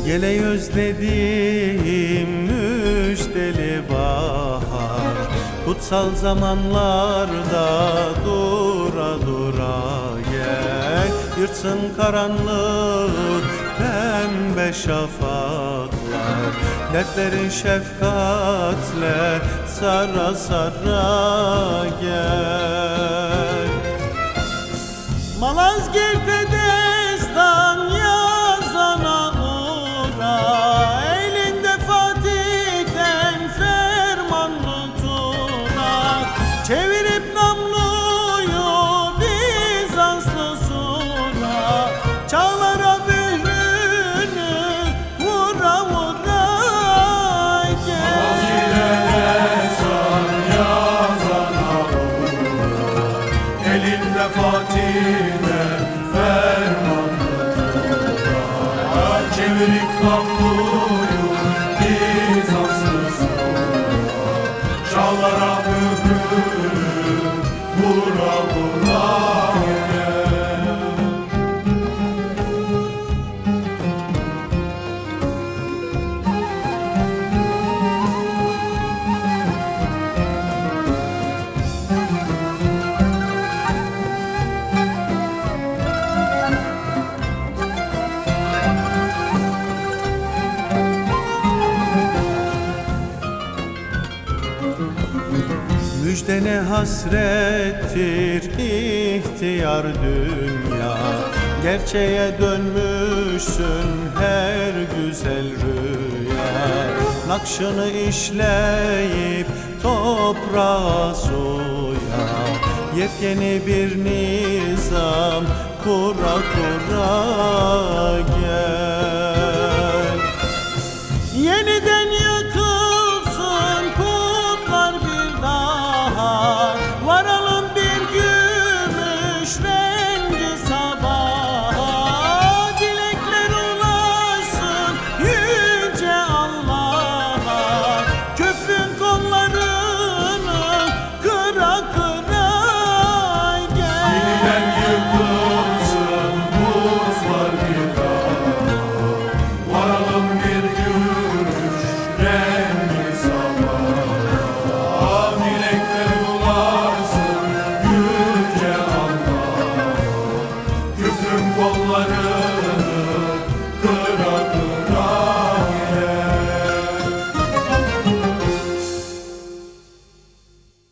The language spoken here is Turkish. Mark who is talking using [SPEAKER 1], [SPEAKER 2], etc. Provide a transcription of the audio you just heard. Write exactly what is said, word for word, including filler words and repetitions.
[SPEAKER 1] Gele özledim müjdeli bahar, kutsal zamanlarda dura dura gel. Yırtsın karanlık pembe şafaklar, dertlerin şefkatle sara sara gel. Malazgirt'te destan yazana uğra, elinde Fatih'ten fermanlı tuğra. Çevirip namluyu Bizanslı sura, çağlara bührünü vura vura gel.
[SPEAKER 2] Malazgirt'te destan yazana uğra, elinde Fatih'ten fermanlı tuğra. Çevirip namluyu Bizanslı sura, çağlara mührü vura vura gel.
[SPEAKER 1] Müjdene hasrettir ihtiyar dünya, gerçeğe dönmüşsün her güzel rüya. Nakşını işleyip toprağa suya, yepyeni bir nizam kura kura